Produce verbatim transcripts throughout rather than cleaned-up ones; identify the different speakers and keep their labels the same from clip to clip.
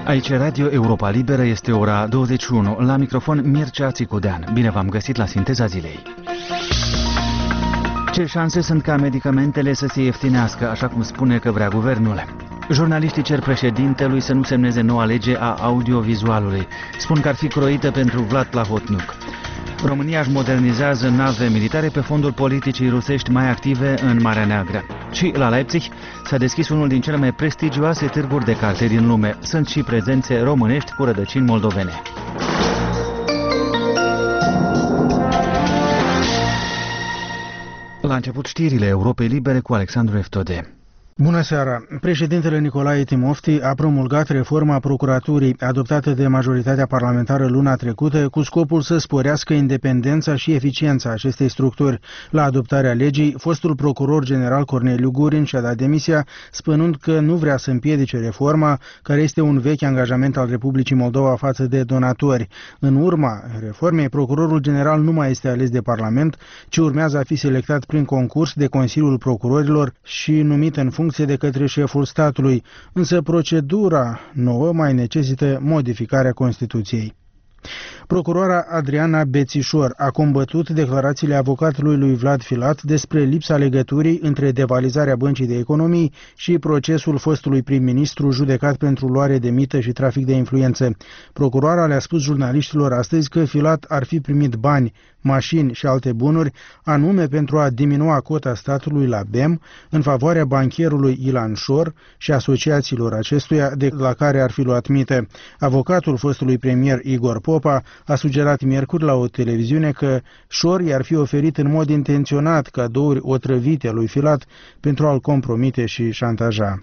Speaker 1: Aici Radio Europa Liberă, este ora douăzeci și unu. La microfon Mircea Țicudean. Bine v-am găsit la Sinteza Zilei. Ce șanse sunt ca medicamentele să se ieftinească, așa cum spune că vrea guvernul? Jurnaliștii cer președintelui să nu semneze noua lege a audiovizualului. Spun că ar fi croită pentru Vlad Plahotniuc. România își modernizează nave militare pe fondul politicii rusești mai active în Marea Neagră. Și la Leipzig s-a deschis unul din cele mai prestigioase târguri de carte din lume. Sunt și prezențe românești cu rădăcini moldovene. La început știrile Europei Libere cu Alexandru Eftode.
Speaker 2: Bună seara! Președintele Nicolae Timofti a promulgat reforma procuraturii adoptată de majoritatea parlamentară luna trecută cu scopul să sporească independența și eficiența acestei structuri. La adoptarea legii, fostul procuror general Corneliu Gurin și-a dat demisia, spunând că nu vrea să împiedice reforma, care este un vechi angajament al Republicii Moldova față de donatori. În urma reformei, procurorul general nu mai este ales de Parlament, ci urmează a fi selectat prin concurs de Consiliul Procurorilor și numit în funcție de către șeful statului, însă procedura nouă mai necesită modificarea Constituției. Procurora Adriana Bețișor a combătut declarațiile avocatului lui Vlad Filat despre lipsa legăturii între devalizarea Băncii de Economii și procesul fostului prim-ministru judecat pentru luare de mită și trafic de influență. Procurora le-a spus jurnaliștilor astăzi că Filat ar fi primit bani, mașini și alte bunuri, anume pentru a diminua cota statului la B E M în favoarea bancherului Ilan Șor și asociațiilor acestuia de la care ar fi luat mită. Avocatul fostului premier Igor Popa a sugerat miercuri la o televiziune că Șor i-ar fi oferit în mod intenționat cadouri otrăvite lui Filat pentru a-l compromite și șantaja.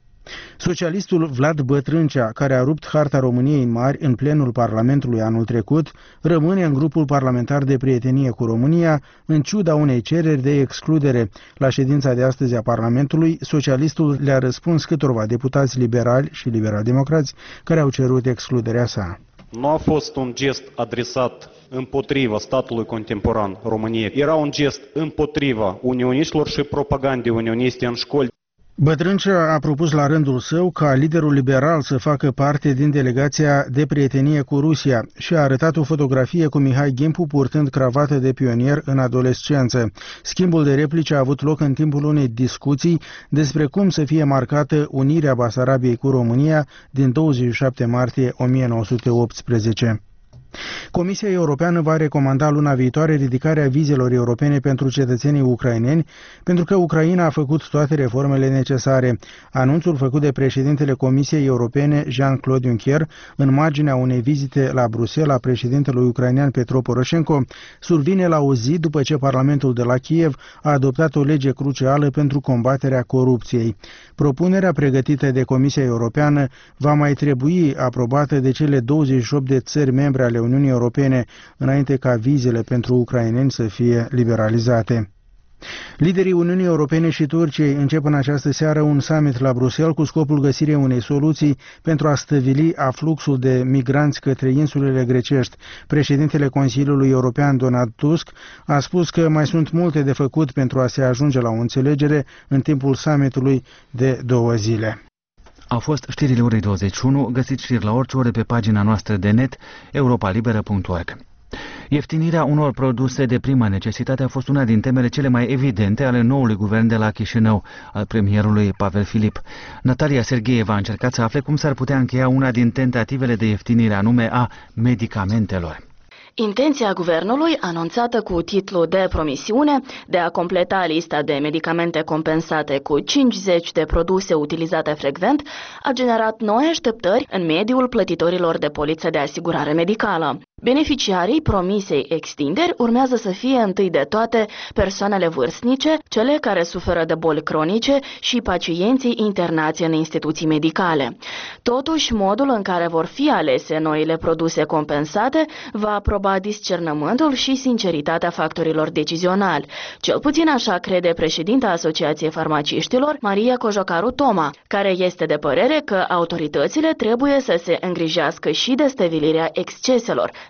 Speaker 2: Socialistul Vlad Bătrâncea, care a rupt harta României în mari în plenul Parlamentului anul trecut, rămâne în grupul parlamentar de prietenie cu România, în ciuda unei cereri de excludere. La ședința de astăzi a Parlamentului, socialistul le-a răspuns câtorva deputați liberali și liberal-democrați care au cerut excluderea sa.
Speaker 3: Nu a fost un gest adresat împotriva statului contemporan României. Era un gest împotriva unioniștilor și propagandei unioniste în școli.
Speaker 2: Bătrâncea a propus la rândul său ca liderul liberal să facă parte din delegația de prietenie cu Rusia și a arătat o fotografie cu Mihai Gimpu purtând cravată de pionier în adolescență. Schimbul de replici a avut loc în timpul unei discuții despre cum să fie marcată unirea Basarabiei cu România din douăzeci și șapte martie o mie nouă sute optsprezece. Comisia Europeană va recomanda luna viitoare ridicarea vizelor europene pentru cetățenii ucraineni, pentru că Ucraina a făcut toate reformele necesare. Anunțul făcut de președintele Comisiei Europene, Jean-Claude Juncker, în marginea unei vizite la Bruxelles a președintelui ucrainean Petro Poroșenko, survine la o zi după ce Parlamentul de la Kiev a adoptat o lege crucială pentru combaterea corupției. Propunerea pregătită de Comisia Europeană va mai trebui aprobată de cele douăzeci și opt de țări membre ale Uniunii Europene, înainte ca vizele pentru ucraineni să fie liberalizate. Liderii Uniunii Europene și Turciei încep în această seară un summit la Bruxelles cu scopul găsirii unei soluții pentru a stăvili afluxul de migranți către insulele grecești. Președintele Consiliului European, Donald Tusk, a spus că mai sunt multe de făcut pentru a se ajunge la o înțelegere în timpul summitului de două zile.
Speaker 1: Au fost știrile orei douăzeci și unu, găsiți știri la orice oră pe pagina noastră de net, europa liberă punct org. Ieftinirea unor produse de primă necesitate a fost una din temele cele mai evidente ale noului guvern de la Chișinău, al premierului Pavel Filip. Natalia Sergheieva a încercat să afle cum s-ar putea încheia una din tentativele de ieftinire, anume a medicamentelor.
Speaker 4: Intenția guvernului, anunțată cu titlu de promisiune, de a completa lista de medicamente compensate cu cincizeci de produse utilizate frecvent, a generat noi așteptări în mediul plătitorilor de poliță de asigurare medicală. Beneficiarii promisei extinderi urmează să fie întâi de toate persoanele vârstnice, cele care suferă de boli cronice și pacienții internați în instituții medicale. Totuși, modul în care vor fi alese noile produse compensate va aproba discernământul și sinceritatea factorilor decizionali. Cel puțin așa crede președinta Asociației Farmaciștilor, Maria Cojocaru Toma, care este de părere că autoritățile trebuie să se îngrijească și de stăvilirea exceselor,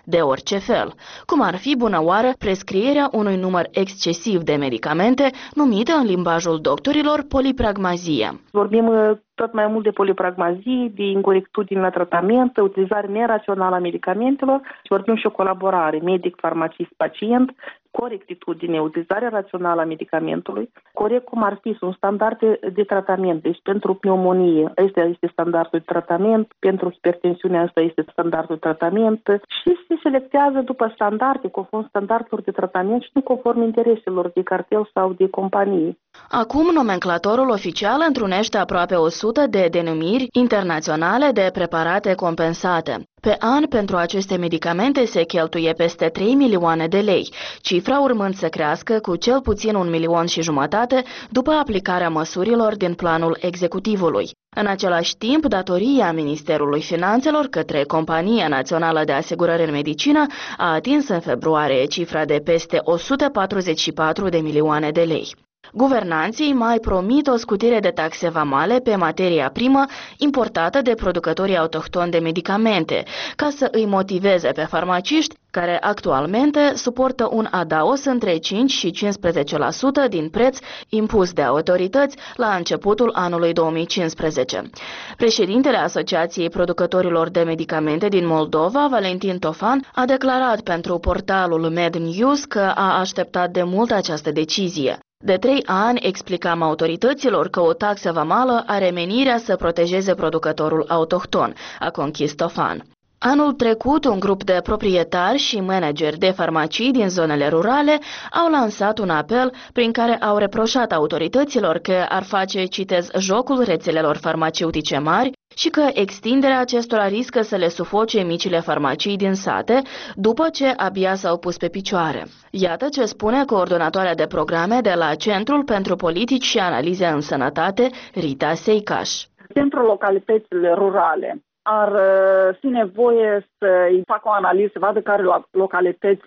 Speaker 4: de orice fel, cum ar fi bună oară prescrierea unui număr excesiv de medicamente, numită în limbajul doctorilor polipragmazie.
Speaker 5: Vorbim tot mai mult de polipragmazie, de incorectitudine la tratament, utilizare nerațională a medicamentelor și vorbim și o colaborare medic-farmacist-pacient, corectitudine, utilizarea rațională a medicamentului, corect cum ar fi, sunt standarde de tratament. Deci pentru pneumonie, ăsta este standardul de tratament, pentru hipertensiunea ăsta este standardul de tratament și se selectează după standarde, conform standardelor de tratament și nu conform intereselor de cartel sau de companie.
Speaker 4: Acum, nomenclatorul oficial întrunește aproape o sută de denumiri internaționale de preparate compensate. Pe an, pentru aceste medicamente se cheltuie peste trei milioane de lei, cifra urmând să crească cu cel puțin un milion și jumătate după aplicarea măsurilor din planul executivului. În același timp, datoria Ministerului Finanțelor către Compania Națională de Asigurări în Medicină a atins în februarie cifra de peste o sută patruzeci și patru de milioane de lei. Guvernanții mai promit o scutire de taxe vamale pe materia primă importată de producătorii autohtoni de medicamente, ca să îi motiveze pe farmaciști, care actualmente suportă un adaos între cinci și cincisprezece la sută din preț impus de autorități la începutul anului două mii cincisprezece. Președintele Asociației Producătorilor de Medicamente din Moldova, Valentin Tofan, a declarat pentru portalul MedNews că a așteptat de mult această decizie. De trei ani explicam autorităților că o taxă vamală are menirea să protejeze producătorul autohton, a conchis Tofan. Anul trecut, un grup de proprietari și manageri de farmacii din zonele rurale au lansat un apel prin care au reproșat autorităților că ar face, citez, jocul rețelelor farmaceutice mari și că extinderea acestora riscă să le sufoce micile farmacii din sate, după ce abia s-au pus pe picioare. Iată ce spune coordonatoarea de programe de la Centrul pentru Politici și Analize în Sănătate, Rita Seicaș.
Speaker 6: Pentru localitățile rurale ar fi nevoie să-i facă o analiză, să vadă care localități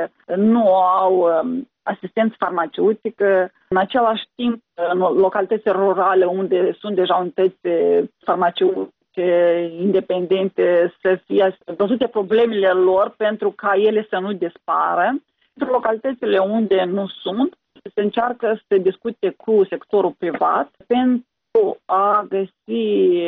Speaker 6: nu au asistență farmaceutică. În același timp, în localitățile rurale unde sunt deja unități farmaceutice independente, să fie văzute problemele lor pentru ca ele să nu dispară. Pentru localitățile unde nu sunt, se încearcă să se discute cu sectorul privat pentru a găsi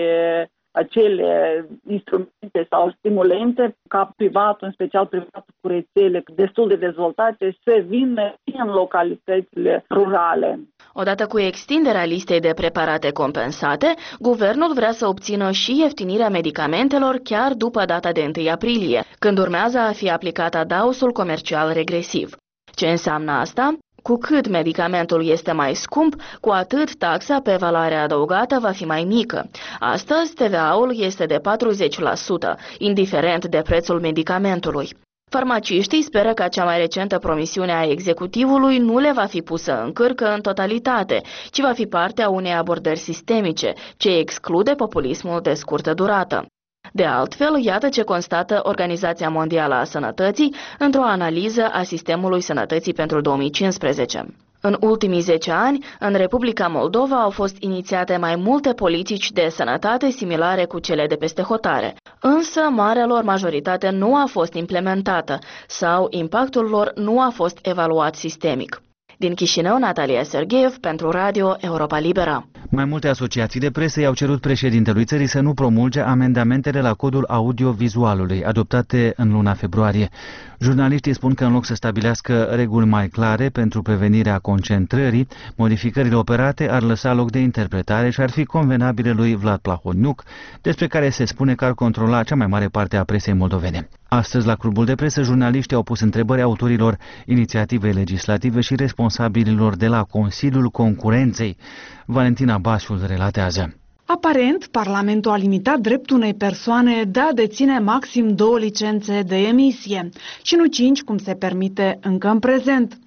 Speaker 6: acele instrumente sau stimulente ca privatul, în special privatul cu rețele destul de dezvoltate, să vină în localitățile rurale.
Speaker 4: Odată cu extinderea listei de preparate compensate, guvernul vrea să obțină și ieftinirea medicamentelor chiar după data de întâi aprilie, când urmează a fi aplicat adaosul comercial regresiv. Ce înseamnă asta? Cu cât medicamentul este mai scump, cu atât taxa pe valoare adăugată va fi mai mică. Astăzi, T V A-ul este de patruzeci la sută, indiferent de prețul medicamentului. Farmaciștii speră că cea mai recentă promisiune a executivului nu le va fi pusă în cârcă în totalitate, ci va fi parte a unei abordări sistemice, ce exclude populismul de scurtă durată. De altfel, iată ce constată Organizația Mondială a Sănătății într-o analiză a sistemului sănătății pentru două mii cincisprezece. În ultimii zece ani, în Republica Moldova au fost inițiate mai multe politici de sănătate similare cu cele de peste hotare, însă marea lor majoritate nu a fost implementată sau impactul lor nu a fost evaluat sistemic. Din Chișinău, Natalia Sergeev, pentru Radio Europa Liberă.
Speaker 1: Mai multe asociații de presă i-au cerut președintelui țării să nu promulge amendamentele la codul audio-vizualului, adoptate în luna februarie. Jurnaliștii spun că în loc să stabilească reguli mai clare pentru prevenirea concentrării, modificările operate ar lăsa loc de interpretare și ar fi convenabile lui Vlad Plahotniuc, despre care se spune că ar controla cea mai mare parte a presei moldovene. Astăzi, la clubul de presă, jurnaliștii au pus întrebări autorilor inițiativei legislative și responsabililor de la Consiliul Concurenței. Valentina Bașul relatează.
Speaker 7: Aparent, Parlamentul a limitat dreptul unei persoane de a deține maxim două licențe de emisie și nu cinci, cum se permite încă în prezent.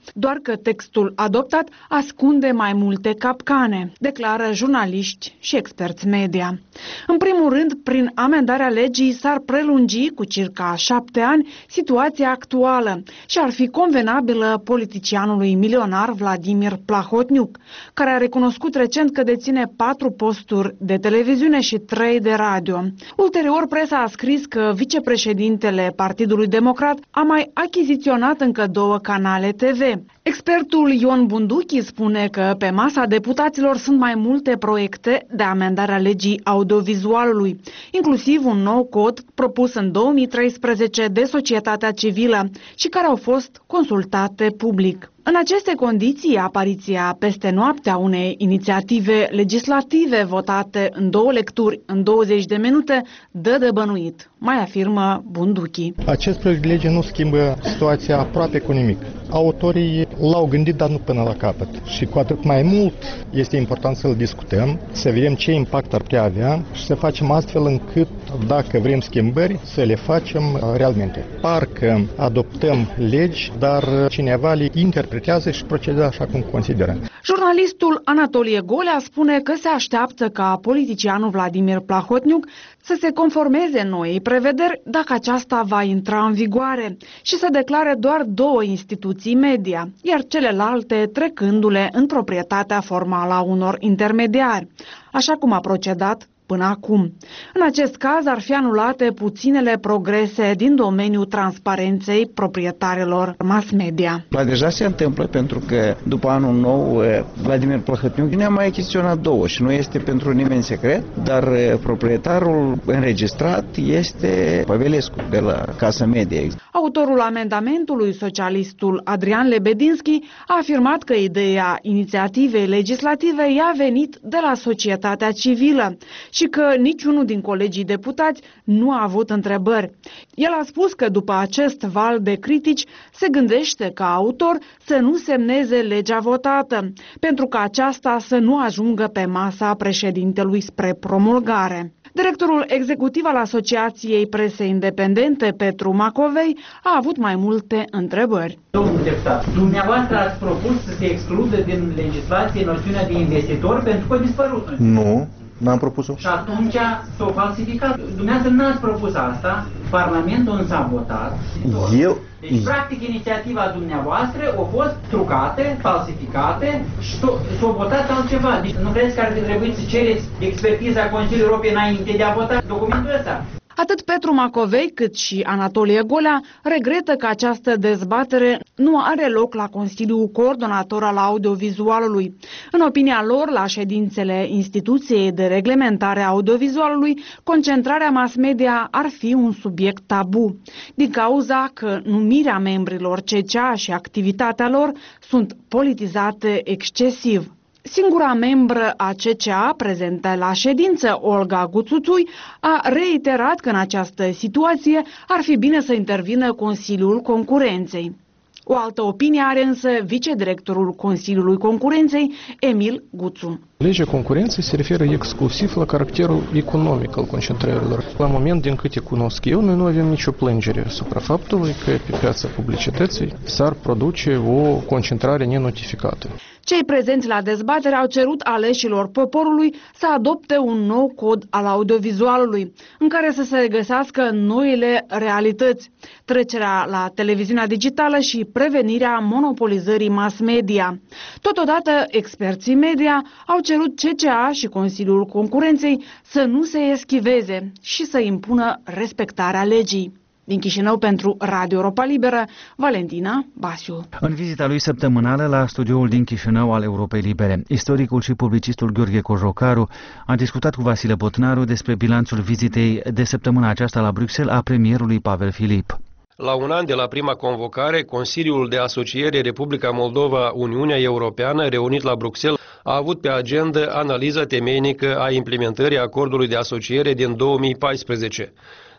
Speaker 7: doar că textul adoptat ascunde mai multe capcane, declară jurnaliști și experți media. În primul rând, prin amendarea legii s-ar prelungi cu circa șapte ani situația actuală și ar fi convenabilă politicianului milionar Vladimir Plahotniuc, care a recunoscut recent că deține patru posturi de televiziune și trei de radio. Ulterior, presa a scris că vicepreședintele Partidului Democrat a mai achiziționat încă două canale T V. Expertul Ion Bunduchi spune că pe masa deputaților sunt mai multe proiecte de amendare a legii audiovizualului, inclusiv un nou cod propus în două mii treisprezece de societatea civilă și care au fost consultate public. În aceste condiții, apariția peste noapte a unei inițiative legislative votate în două lecturi în douăzeci de minute dă de bănuit, mai afirmă Bunduchi.
Speaker 8: Acest proiect de lege nu schimbă situația aproape cu nimic. Autorii l-au gândit, dar nu până la capăt. Și cu atât mai mult este important să-l discutăm, să vedem ce impact ar putea avea și să facem astfel încât, dacă vrem schimbări, să le facem realmente. Parcă adoptăm legi, dar cineva le interpretează și procedează așa cum consideră.
Speaker 7: Jurnalistul Anatolie Golea spune că se așteaptă ca politicianul Vladimir Plahotniuc să se conformeze noii prevederi dacă aceasta va intra în vigoare și să declare doar două instituții media, iar celelalte trecându-le în proprietatea formală a unor intermediari, așa cum a procedat până acum. În acest caz ar fi anulate puținele progrese din domeniul transparenței proprietarilor mass media.
Speaker 9: La deja se întâmplă pentru că după anul nou Vladimir Plahotniuc ne-a mai achiziționat două și nu este pentru nimeni secret, dar proprietarul înregistrat este Pavelescu de la Casa Media.
Speaker 7: Autorul amendamentului, socialistul Adrian Lebedinski, a afirmat că ideea inițiativei legislative i-a venit de la societatea civilă și că niciunul din colegii deputați nu a avut întrebări. El a spus că după acest val de critici se gândește ca autor să nu semneze legea votată, pentru că aceasta să nu ajungă pe masa președintelui spre promulgare. Directorul executiv al Asociației Presei Independente, Petru Macovei, a avut mai multe întrebări.
Speaker 10: Domnul deputat, dumneavoastră ați propus să se excludă din legislație noțiunea de investitor pentru că a dispărut.
Speaker 11: Nu. N-am propus-o.
Speaker 10: Și atunci s-o falsificat. Dumneavoastră n-ați propus asta, Parlamentul însă a votat.
Speaker 11: Eu...
Speaker 10: Deci, practic, inițiativa dumneavoastră a fost trucate, falsificate și s-a votat altceva. Deci nu vreți că ar fi trebuit să cereți expertiza Consiliului Europei înainte de a vota documentul ăsta?
Speaker 7: Atât Petru Macovei cât și Anatolie Golea regretă că această dezbatere nu are loc la Consiliul Coordonator al Audiovizualului. În opinia lor, la ședințele Instituției de Reglementare a Audiovizualului, concentrarea mass media ar fi un subiect tabu, din cauza că numirea membrilor C C A și activitatea lor sunt politizate excesiv. Singura membră a C C A prezentă la ședință, Olga Guțuțui, a reiterat că în această situație ar fi bine să intervină Consiliul Concurenței. O altă opinie are însă vicedirectorul Consiliului Concurenței, Emil Guțu.
Speaker 12: Legea concurenței se referă exclusiv la caracterul economic al concentrărilor. La moment, din câte cunosc eu, noi nu avem nicio plângere asupra faptului că pe piața publicității s-ar produce o concentrare nenotificată.
Speaker 7: Cei prezenți la dezbatere au cerut aleșilor poporului să adopte un nou cod al audiovizualului, în care să se regăsească noile realități, trecerea la televiziunea digitală și prevenirea monopolizării mass media. Totodată, experții media au cerut C C A și Consiliul Concurenței să nu se eschiveze și să impună respectarea legii. Din Chișinău pentru Radio Europa Liberă, Valentina Basiu.
Speaker 1: În vizita lui săptămânală la studioul din Chișinău al Europei Libere, istoricul și publicistul Gheorghe Cojocaru a discutat cu Vasile Botnaru despre bilanțul vizitei de săptămâna aceasta la Bruxelles a premierului Pavel Filip.
Speaker 13: La un an de la prima convocare, Consiliul de Asociere Republica Moldova-Uniunea Europeană, reunit la Bruxelles, a avut pe agenda analiza temeinică a implementării acordului de asociere din două mii paisprezece.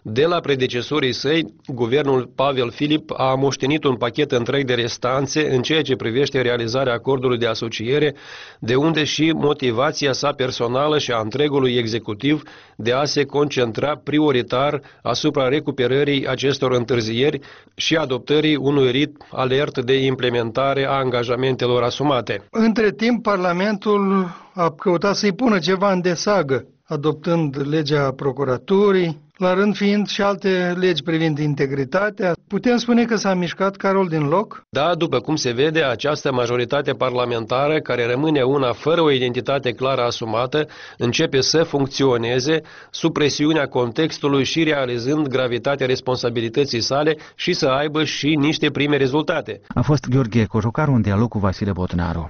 Speaker 13: De la predecesorii săi, guvernul Pavel Filip a moștenit un pachet întreg de restanțe în ceea ce privește realizarea acordului de asociere, de unde și motivația sa personală și a întregului executiv de a se concentra prioritar asupra recuperării acestor întârzieri și adoptării unui ritm alert de implementare a angajamentelor asumate.
Speaker 14: Între timp, Parlamentul a căutat să-i pună ceva în desagă, adoptând legea procuraturii, la rând fiind și alte legi privind integritatea. Putem spune că s-a mișcat Carol din loc?
Speaker 13: Da, după cum se vede, această majoritate parlamentară, care rămâne una fără o identitate clară asumată, începe să funcționeze sub presiunea contextului și realizând gravitatea responsabilității sale și să aibă și niște prime rezultate.
Speaker 1: A fost Gheorghe Cojocaru în dialog cu Vasile Botnaru.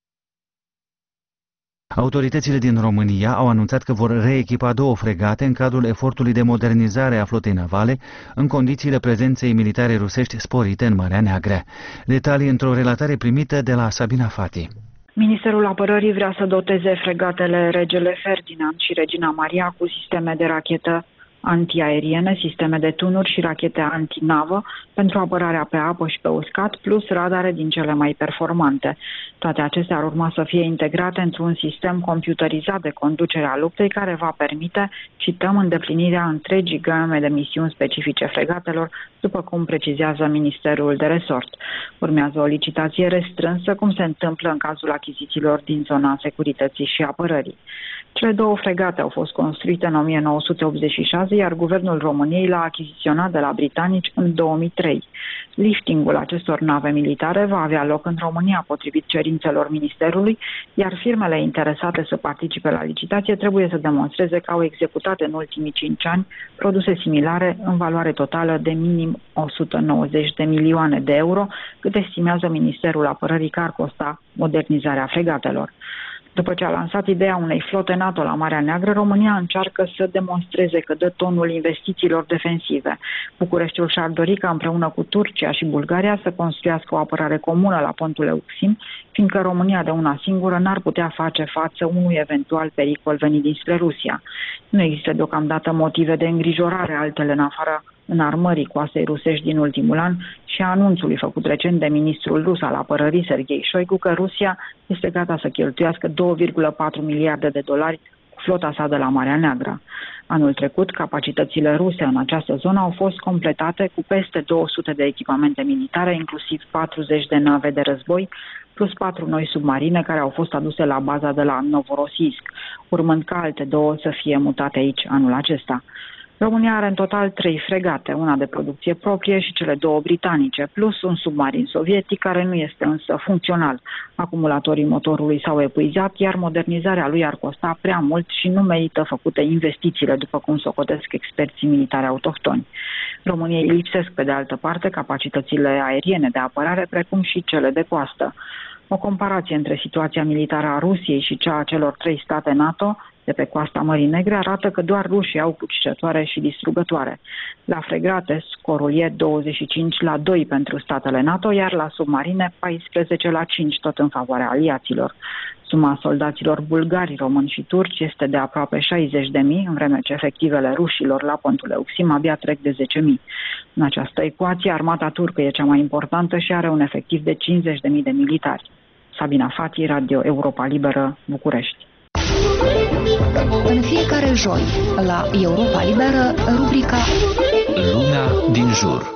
Speaker 1: Autoritățile din România au anunțat că vor reechipa două fregate în cadrul efortului de modernizare a flotei navale, în condițiile prezenței militare rusești sporite în Marea Neagră. Detalii într-o relatare primită de la Sabina Fati.
Speaker 15: Ministerul Apărării vrea să doteze fregatele Regele Ferdinand și Regina Maria cu sisteme de rachetă antiaeriene, sisteme de tunuri și rachete antinavă pentru apărarea pe apă și pe uscat, plus radare din cele mai performante. Toate acestea ar urma să fie integrate într-un sistem computerizat de conducere a luptei care va permite, cităm, îndeplinirea întregii game de misiuni specifice fregatelor, după cum precizează Ministerul de Resort. Urmează o licitație restrânsă, cum se întâmplă în cazul achizițiilor din zona securității și apărării. Cele două fregate au fost construite în o mie nouă sute optzeci și șase, iar guvernul României l-a achiziționat de la britanici în două mii trei. Liftingul acestor nave militare va avea loc în România potrivit cerințelor Ministerului, iar firmele interesate să participe la licitație trebuie să demonstreze că au executat în ultimii cinci ani produse similare în valoare totală de minim o sută nouăzeci de milioane de euro, cât estimează Ministerul Apărării că ar costa modernizarea fregatelor. După ce a lansat ideea unei flote NATO la Marea Neagră, România încearcă să demonstreze că dă tonul investițiilor defensive. Bucureștiul și-ar dori ca împreună cu Turcia și Bulgaria să construiască o apărare comună la pontul Euxin, fiindcă România de una singură n-ar putea face față unui eventual pericol venit dinspre Rusia. Nu există deocamdată motive de îngrijorare altele în afară înarmării coastei rusești din ultimul an și a anunțului făcut recent de ministrul rus al apărării Sergei Șoigu că Rusia este gata să cheltuiască două virgulă patru miliarde de dolari cu flota sa de la Marea Neagră. Anul trecut, capacitățile ruse în această zonă au fost completate cu peste două sute de echipamente militare, inclusiv patruzeci de nave de război, plus patru noi submarine care au fost aduse la baza de la Novorossiysk, urmând ca alte două să fie mutate aici anul acesta. România are în total trei fregate, una de producție proprie și cele două britanice, plus un submarin sovietic care nu este însă funcțional. Acumulatorii motorului s-au epuizat, iar modernizarea lui ar costa prea mult și nu merită făcute investițiile, după cum socotesc experții militari autohtoni. României lipsesc, pe de altă parte, capacitățile aeriene de apărare, precum și cele de coastă. O comparație între situația militară a Rusiei și cea a celor trei state NATO de pe coasta Mării Negre arată că doar rușii au cucerătoare și distrugătoare. La fregate, scorul e douăzeci și cinci la doi pentru statele NATO, iar la submarine paisprezece la cinci, tot în favoarea aliaților. Suma soldaților bulgari, români și turci este de aproape șaizeci de mii, în vreme ce efectivele rușilor la pontul Euxin abia trec de zece mii. În această ecuație, armata turcă e cea mai importantă și are un efectiv de cincizeci de mii de militari. Sabina Fati, Radio Europa Liberă, București.
Speaker 16: În fiecare joi, la Europa Liberă, rubrica
Speaker 17: Lumea din jur.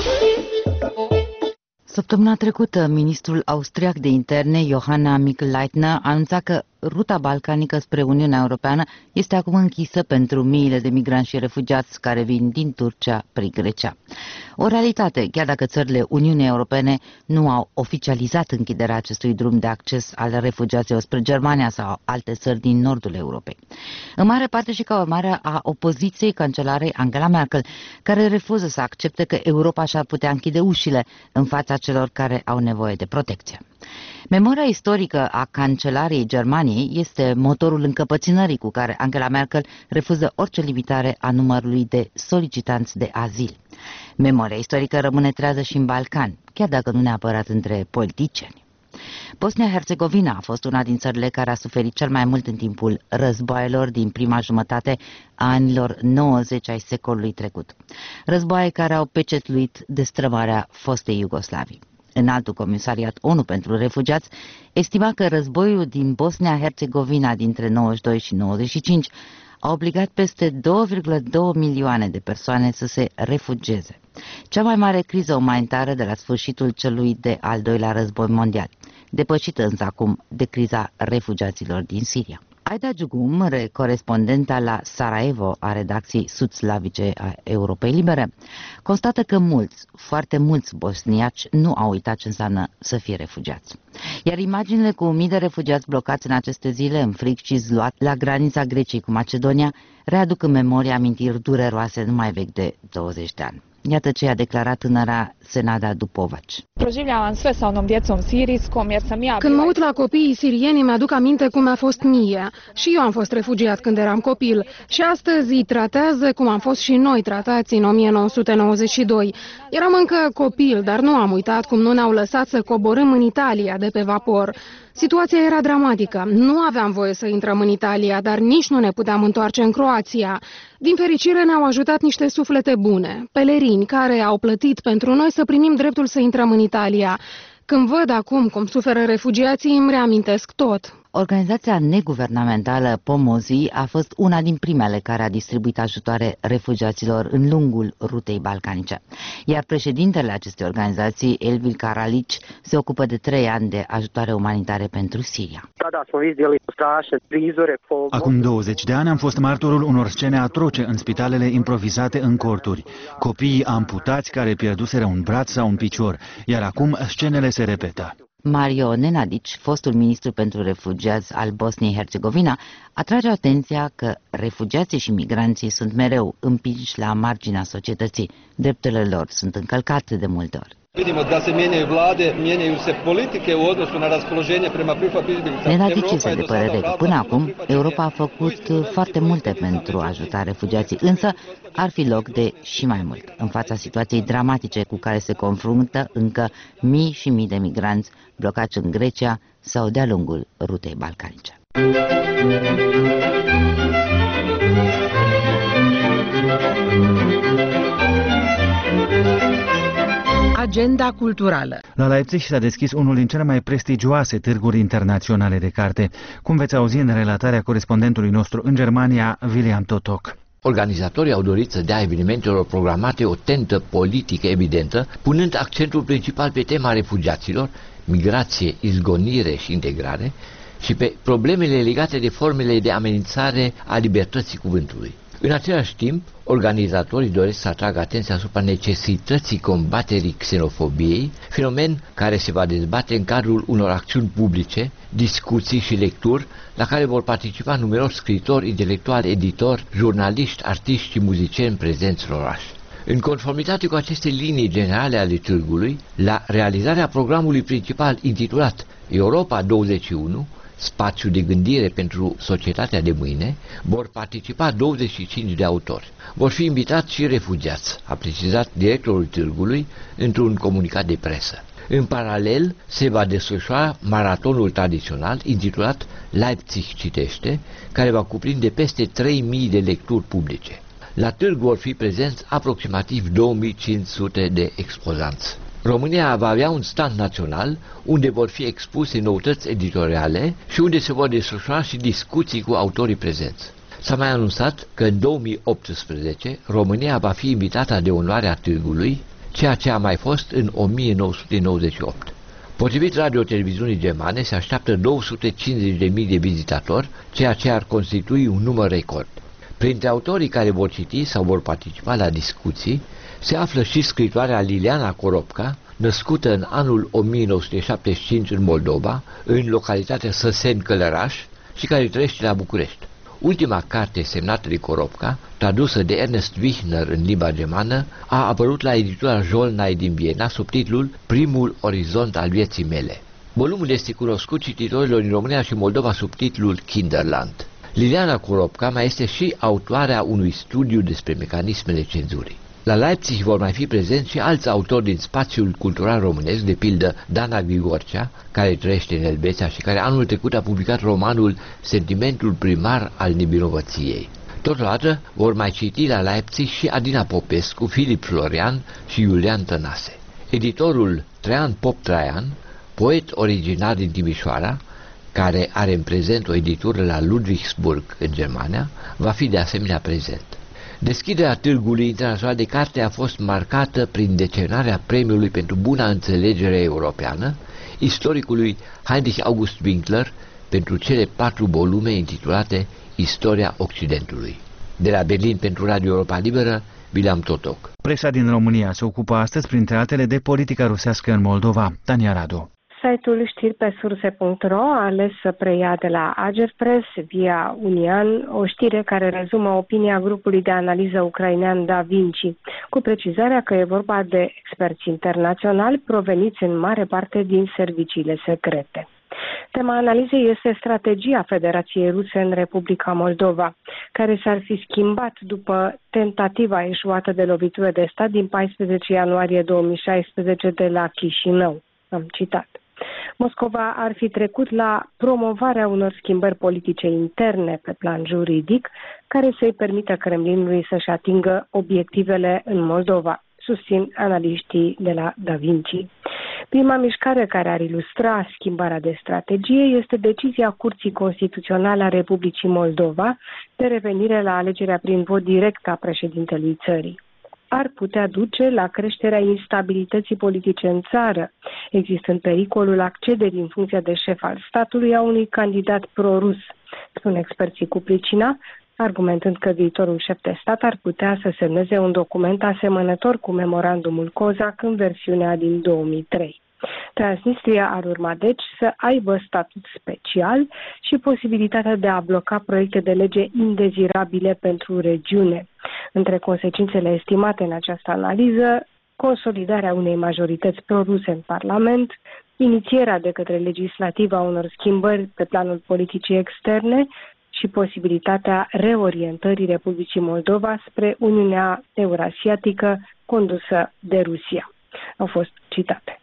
Speaker 18: Săptămâna trecută, ministrul austriac de interne, Johanna Mikl-Leitner, a anunțat că ruta balcanică spre Uniunea Europeană este acum închisă pentru miile de migranți și refugiați care vin din Turcia prin Grecia. O realitate, chiar dacă țările Uniunii Europene nu au oficializat închiderea acestui drum de acces al refugiaților spre Germania sau alte țări din nordul Europei. În mare parte și ca urmare a opoziției cancelarei Angela Merkel, care refuză să accepte că Europa și-ar putea închide ușile în fața celor care au nevoie de protecție. Memoria istorică a cancelarei Germaniei este motorul încăpățânării cu care Angela Merkel refuză orice limitare a numărului de solicitanți de azil. Memoria istorică rămâne trează și în Balcani, chiar dacă nu neapărat între politicieni. Bosnia-Herzegovina a fost una din țările care a suferit cel mai mult în timpul războaielor din prima jumătate a anilor nouăzeci ai secolului trecut. Războaie care au pecetluit destrămarea fostei Iugoslavii. Înaltul Comisariat ONU pentru Refugiați estima că războiul din Bosnia-Herzegovina dintre nouăzeci și doi și nouăzeci și cinci a obligat peste două virgulă doi milioane de persoane să se refugieze. Cea mai mare criză umanitară de la sfârșitul celui de al doilea război mondial, depășită însă acum de criza refugiaților din Siria. Aida Giugum, corespondenta la Sarajevo a redacției sud-slavice a Europei Libere, constată că mulți, foarte mulți bosniaci nu au uitat ce înseamnă să fie refugiați. Iar imaginile cu mii de refugiați blocați în aceste zile în frig și zluat la granița Greciei cu Macedonia readuc în memorie amintiri dureroase nu mai vechi de douăzeci de ani. Iată ce a declarat tânăra Senada Dupovac.
Speaker 19: Când mă uit la copiii sirieni, mi-aduc aminte cum a fost mie. Și eu am fost refugiat când eram copil. Și astăzi îi tratează cum am fost și noi tratați în o mie nouă sute nouăzeci și doi. Eram încă copil, dar nu am uitat cum nu ne-au lăsat să coborâm în Italia de pe vapor. Situația era dramatică. Nu aveam voie să intrăm în Italia, dar nici nu ne puteam întoarce în Croația. Din fericire ne-au ajutat niște suflete bune, pelerini care au plătit pentru noi să primim dreptul să intrăm în Italia. Când văd acum cum suferă refugiații, îmi reamintesc tot.
Speaker 18: Organizația neguvernamentală Pomozi a fost una din primele care a distribuit ajutoare refugiaților în lungul rutei balcanice. Iar președintele acestei organizații, Elvil Karalic, se ocupă de trei ani de ajutoare umanitare pentru Siria.
Speaker 1: Acum douăzeci de ani am fost martorul unor scene atroce în spitalele improvizate în corturi. Copiii amputați care pierduseră un braț sau un picior, iar acum scenele se repetă.
Speaker 18: Mario Nenadic, fostul ministru pentru refugiați al Bosniei-Herzegovina, atrage atenția că refugiații și migranții sunt mereu împinși la marginea societății. Drepturile lor sunt încălcate de multe ori. Nenadic este de părere că până acum Europa a făcut foarte multe pentru a ajuta refugiații, însă ar fi loc de și mai mult în fața situației dramatice cu care se confruntă încă mii și mii de migranți blocați în Grecia sau de-a lungul rutei balcanice.
Speaker 20: Agenda culturală.
Speaker 1: La Leipzig s-a deschis unul din cele mai prestigioase târguri internaționale de carte, cum veți auzi în relatarea corespondentului nostru în Germania, William Totok.
Speaker 21: Organizatorii au dorit să dea evenimentelor programate o tentă politică evidentă, punând accentul principal pe tema refugiaților, migrație, izgonire și integrare, și pe problemele legate de formele de amenințare a libertății cuvântului. În același timp, organizatorii doresc să atragă atenția asupra necesității combaterii xenofobiei, fenomen care se va dezbate în cadrul unor acțiuni publice, discuții și lecturi, la care vor participa numeroși scriitori, intelectuali, editori, jurnaliști, artiști și muzicieni prezenți în oraș. În conformitate cu aceste linii generale ale târgului, la realizarea programului principal intitulat Europa douăzeci și unu, spațiu de gândire pentru societatea de mâine, vor participa douăzeci și cinci de autori. Vor fi invitați și refugiați, a precizat directorul târgului într-un comunicat de presă. În paralel, se va desfășura maratonul tradițional intitulat Leipzig citește, care va cuprinde peste trei mii de lecturi publice. La târg vor fi prezenți aproximativ două mii cinci sute de expozanți. România va avea un stand național unde vor fi expuse noutăți editoriale și unde se vor desfășura și discuții cu autorii prezenți. S-a mai anunțat că în două mii optsprezece România va fi invitată de onoare a târgului, ceea ce a mai fost în o mie nouă sute nouăzeci și opt. Potrivit radio-televiziunii germane, se așteaptă două sute cincizeci de mii de vizitatori, ceea ce ar constitui un număr record. Printre autorii care vor citi sau vor participa la discuții se află și scritoarea Liliana Coropca, născută în anul o mie nouă sute șaptezeci și cinci în Moldova, în localitatea Săseni Călăraș, și care trăiește la București. Ultima carte semnată de Coropca, tradusă de Ernest Wichner în limba germană, a apărut la editura Jolnai din Viena sub titlul Primul orizont al vieții mele. Volumul este cunoscut cititorilor din România și Moldova sub titlul Kinderland. Liliana Coropca mai este și autoarea unui studiu despre mecanismele cenzurii. La Leipzig vor mai fi prezenți și alți autori din spațiul cultural românesc, de pildă Dana Grigorcea, care trăiește în Elveția și care anul trecut a publicat romanul Sentimentul primar al nevinovăției. Totodată vor mai citi la Leipzig și Adina Popescu, Filip Florian și Iulian Tănase. Editorul Traian Pop Traian, poet originar din Timișoara, care are în prezent o editură la Ludwigsburg, în Germania, va fi de asemenea prezent. Deschiderea Târgului Internațional de Carte a fost marcată prin decernarea premiului pentru buna înțelegere europeană istoricului Heinrich August Winkler pentru cele patru volume intitulate Istoria Occidentului. De la Berlin pentru Radio Europa Liberă, William Totoc.
Speaker 1: Presa din România se ocupă astăzi, printre altele, de politica rusească în Moldova. Tania Radu.
Speaker 3: Site-ul știri pe surse punct ro a ales să preia de la Agerpres via Unian o știre care rezumă opinia grupului de analiză ucrainean Da Vinci, cu precizarea că e vorba de experți internaționali proveniți în mare parte din serviciile secrete. Tema analizei este strategia Federației Ruse în Republica Moldova, care s-ar fi schimbat după tentativa eșuată de lovitură de stat din paisprezece ianuarie două mii șaisprezece de la Chișinău. Am citat. Moscova ar fi trecut la promovarea unor schimbări politice interne pe plan juridic, care să-i permită Kremlinului să-și atingă obiectivele în Moldova, susțin analiștii de la Da Vinci. Prima mișcare care ar ilustra schimbarea de strategie este decizia Curții Constituționale a Republicii Moldova de revenire la alegerea prin vot direct a președintelui țării. Ar putea duce la creșterea instabilității politice în țară, existând pericolul accederii în funcția de șef al statului a unui candidat pro-rus, spun experții cu pricina, argumentând că viitorul șef de stat ar putea să semneze un document asemănător cu memorandumul Cozac în versiunea din două mii trei. Transnistria ar urma deci să aibă statut special și posibilitatea de a bloca proiecte de lege indezirabile pentru regiune. Între consecințele estimate în această analiză, consolidarea unei majorități proruse în Parlament, inițierea de către legislativă a unor schimbări pe planul politicii externe și posibilitatea reorientării Republicii Moldova spre Uniunea Eurasiatică condusă de Rusia. Au fost citate.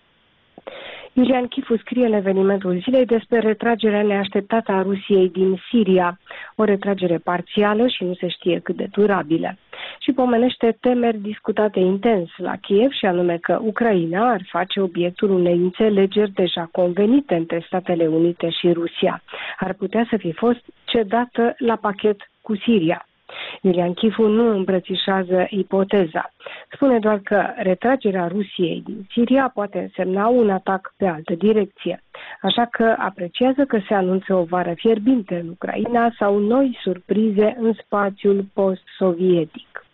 Speaker 3: Iulian Chifu scrie în evenimentul zilei despre retragerea neașteptată a Rusiei din Siria, o retragere parțială și nu se știe cât de durabilă, și pomenește temeri discutate intens la Kiev, și anume că Ucraina ar face obiectul unei înțelegeri deja convenite între Statele Unite și Rusia. Ar putea să fi fost cedată la pachet cu Siria. Iulian Chifu nu îmbrățișează ipoteza. Spune doar că retragerea Rusiei din Siria poate însemna un atac pe altă direcție, așa că apreciază că se anunță o vară fierbinte în Ucraina sau noi surprize în spațiul post-sovietic.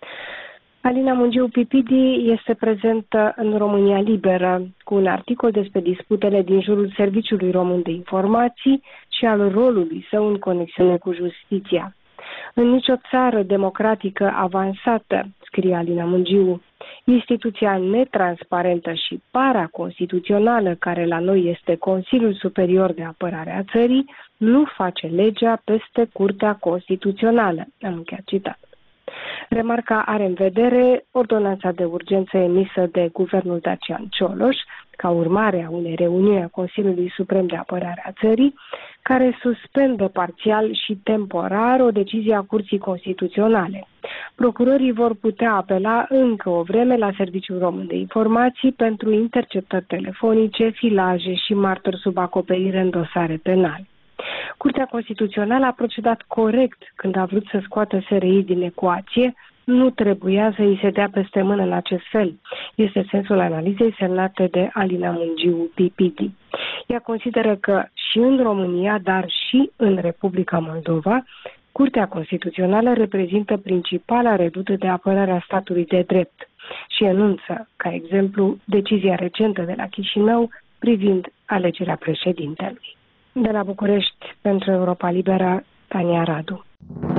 Speaker 3: Alina Mungiu Pipidi este prezentă în România Liberă cu un articol despre disputele din jurul Serviciului Român de Informații și al rolului său în conexiune cu justiția. În nicio țară democratică avansată, scrie Alina Mungiu, instituția netransparentă și paraconstituțională care la noi este Consiliul Superior de Apărare a țării nu face legea peste Curtea Constituțională. Am încheiat citat. Remarca are în vedere ordonanța de urgență emisă de guvernul Dacian Cioloș, ca urmare a unei reuniuni a Consiliului Suprem de Apărare a țării, care suspendă parțial și temporar o decizie a Curții Constituționale. Procurorii vor putea apela încă o vreme la Serviciul Român de Informații pentru interceptări telefonice, filaje și martori sub acoperire în dosare penale. Curtea Constituțională a procedat corect când a vrut să scoată S R I din ecuație, nu trebuia să îi se dea peste mână în acest fel. Este sensul analizei semnate de Alina Mungiu Pipidi. Ea consideră că și în România, dar și în Republica Moldova, Curtea Constituțională reprezintă principala redută de apărare a statului de drept și enunță, ca exemplu, decizia recentă de la Chișinău privind alegerea președintelui. De la București, pentru Europa Liberă, Tania Radu.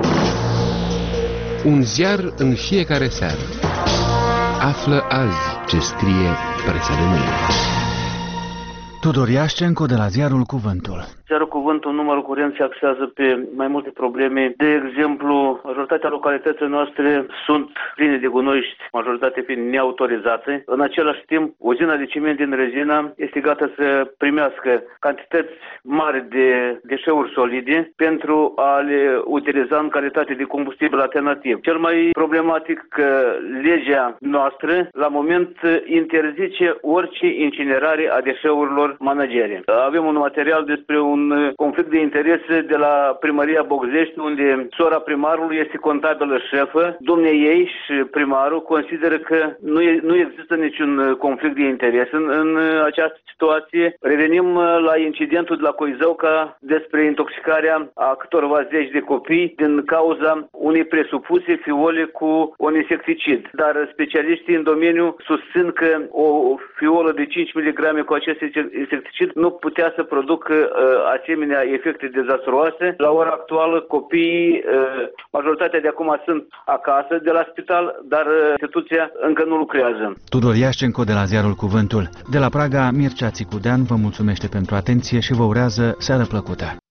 Speaker 22: Un ziar în fiecare seară. Află azi ce scrie presa de mâine.
Speaker 1: Tudor Iașcenco de la ziarul Cuvântul.
Speaker 2: Ziarul Cuvântul, numărul curent, se axează pe mai multe probleme. De exemplu, majoritatea localităților noastre sunt pline de gunoiști, majoritatea fiind neautorizate. În același timp, uzina de ciment din Rezina este gata să primească cantități mari de deșeuri solide pentru a le utiliza în calitate de combustibil alternativ. Cel mai problematic că legea noastră, la moment, interzice orice incinerare a deșeurilor managere. Avem un material despre un conflict de interese de la Primăria Bogzești, unde sora primarului este contabilă șefă. Dumneiei și primarul consideră că nu, e, nu există niciun conflict de interes în, în această situație. Revenim la incidentul de la Coizăuca despre intoxicarea a câtorva zeci de copii din cauza unei presupuse fiole cu un insecticid. Dar specialiștii în domeniu susțin că o fiolă de cinci miligrame cu acest insecticid nu putea să producă uh, asemenea efecte dezastruoase. La ora actuală, copiii, uh, majoritatea de acum sunt acasă de la spital, dar uh, instituția încă nu lucrează.
Speaker 1: Tudor Iașcenco de la Ziarul Cuvântul. De la Praga, Mircea Țicudean vă mulțumește pentru atenție și vă urează seară plăcută.